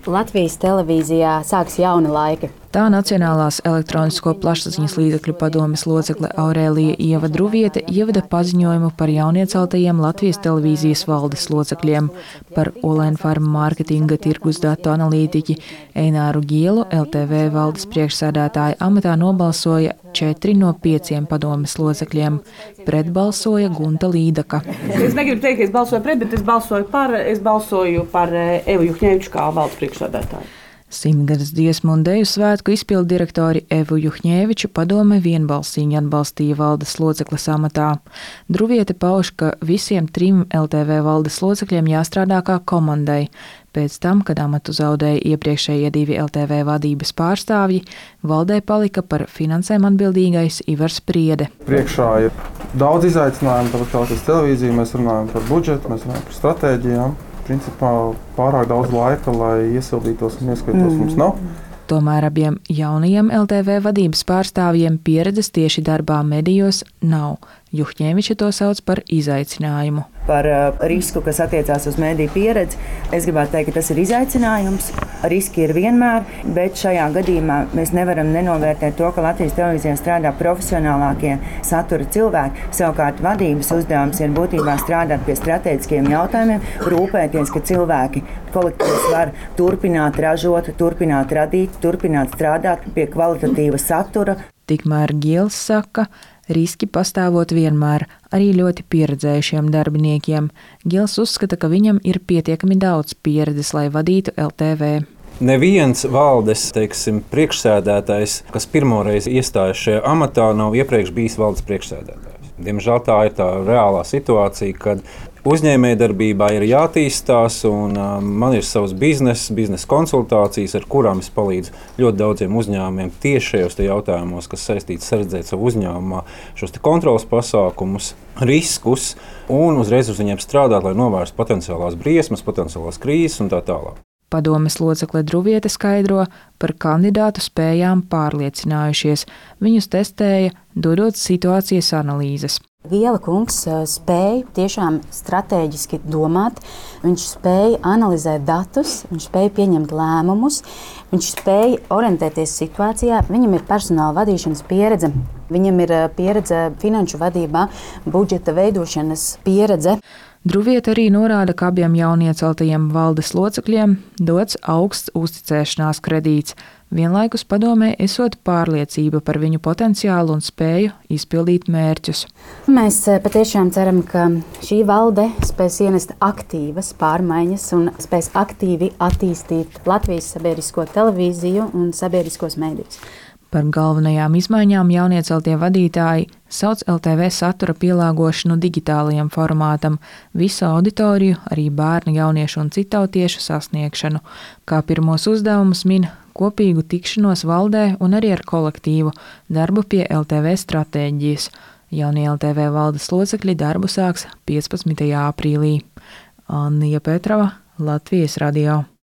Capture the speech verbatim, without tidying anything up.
Latvijas televīzijā sāks jauni laiki. Tā Nacionālās elektronisko plašsaziņas līdzekļu padomes locekle Aurēlija Ieva Druviete ievada paziņojumu par jaunieceltajiem Latvijas televīzijas valdes locekļiem. Par Olenfarma mārketinga tirgus datu analītiķi Eināru Gielu L T V valdes priekšsēdētāja amatā nobalsoja četri no pieciem padomes locekļiem. Pret balsoja Gunta Līdaka. Es negribu teikt, ka es balsoju pret, bet es balsoju par, es balsoju par Evu Juhņeviču kā valdes priekšsēdētāju. Simtgades dziesmu un deju svētku izpildu direktori Evu Juhņeviču padome vienbalsīgi atbalstīja valdes locekles amatā. Druviete pauž, ka visiem trim L T V valdes locekļiem jāstrādā kā komandai. Pēc tam, kad amatu zaudēja iepriekšējie divi L T V vadības pārstāvji, valdē palika par finansēm atbildīgais Ivars Priede. Priekšā ir daudz izaicinājumu, tāpat kā Latvijas televīzija, mēs runājam par budžetu, mēs runājam par stratēģijām. Principā pārāk daudz laika, lai iesildītos un ieskaitos mm. mums nav. Tomēr abiem jaunajiem L T V vadības pārstāvjiem pieredzes tieši darbā medijos nav. Juhņeviča to sauc par izaicinājumu. Par uh, risku, kas attiecās uz mediju pieredzi, es gribētu teikt, ka tas ir izaicinājums. Riski ir vienmēr, bet šajā gadījumā mēs nevaram nenovērtēt to, ka Latvijas televīzijā strādā profesionālākie satura cilvēki. Savukārt vadības uzdevums ir būtībā strādāt pie strateģiskiem jautājumiem, rūpēties, ka cilvēki kolektīvs var turpināt ražot, turpināt radīt, turpināt strādāt pie kvalitatīva satura. Tikmēr Giels saka, riski pastāvot vienmēr, arī ļoti pieredzējušiem darbiniekiem. Giels uzskata, ka viņam ir pietiekami daudz pieredzes, lai vadītu L T V. Neviens valdes, teiksim, priekšsēdētājs, kas pirmoreiz iestājas šajā amatā, nav iepriekš bijis valdes priekšsēdētājs. Diemžēl tā ir tā reālā situācija, kad uzņēmējdarbībā ir jātīstās, un uh, man ir savs biznesa, biznesa konsultācijas, ar kurām es palīdzu ļoti daudziem uzņēmumiem tieši šajos jautājumos, kas saistīts saredzēt savu uzņēmumā, šos kontrolas pasākumus, riskus, un uzreiz uz viņiem strādāt, lai novērstu potenciālās briesmas, potenciālās krīzes un tā tālāk. Padomes locekle Druviete skaidro, par kandidātu spējām pārliecinājušies. Viņus testēja, dodot situācijas analīzes. Giela kungs spēja tiešām stratēģiski domāt, viņš spēja analizēt datus, viņš spēja pieņemt lēmumus, viņš spēja orientēties situācijā, viņam ir personāla vadīšanas pieredze, viņam ir pieredze finanšu vadībā, budžeta veidošanas pieredze. Druviete arī norāda, ka abiem jaunieceltajiem valdes locekļiem dots augsts uzticēšanās kredīts. Vienlaikus padomē esot pārliecība par viņu potenciālu un spēju izpildīt mērķus. Mēs patiešām ceram, ka šī valde spēs ienest aktīvas pārmaiņas un spēs aktīvi attīstīt Latvijas sabiedrisko televīziju un sabiedriskos mēdījus. Par galvenajām izmaiņām jaunieceltie vadītāji sauc L T V satura pielāgošanu digitālajam formātam, visu auditoriju, arī bērnu, jauniešu un citautiešu sasniegšanu. Kā pirmos uzdevumus min kopīgu tikšanos valdē un arī ar kolektīvu darbu pie L T V stratēģijas. Jaunie L T V valdes locekļi darbu sāks piecpadsmitajā aprīlī. Annija Petrova, Latvijas radio.